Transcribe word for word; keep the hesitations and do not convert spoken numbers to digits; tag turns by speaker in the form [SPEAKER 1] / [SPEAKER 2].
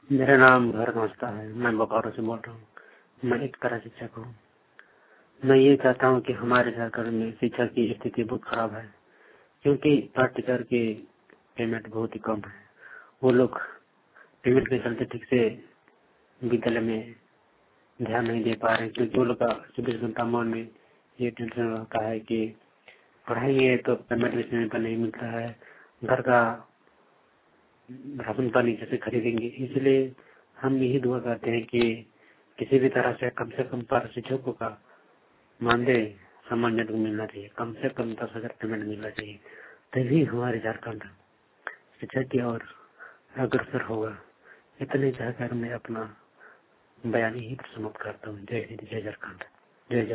[SPEAKER 1] मेरा नाम भरत मस्ता है। मैं बोकारो से बोल रहा हूँ। मैं एक तरह शिक्षक हूँ। मैं ये चाहता हूँ कि हमारे झारखंड में शिक्षा की स्थिति बहुत खराब है, क्योंकि पाठ्यक्रम की पेमेंट बहुत ही कम है। वो लोग पेमेंट के चलते ठीक से विद्यालय में ध्यान नहीं दे पा रहे, क्योंकि वो लोग का चौबीस घंटा मन में ये टेंशन रहता है कि पढ़ाएंगे तो पेमेंट भी समय पर नहीं मिलता है, घर का राशन पानी कैसे खरीदेंगे। इसलिए हम यही दुआ करते हैं कि किसी भी तरह से कम से कम पार शिक्षकों का मानदेय सामान्य को मिलना चाहिए। कम से कम दस हजार पेमेंट मिलना चाहिए, तभी हमारे झारखंड शिक्षा की ओर अग्रसर होगा। इतने चाहकर मैं अपना बयान ही समाप्त करता हूँ। जय हिंद, जय झारखंड, जय जय।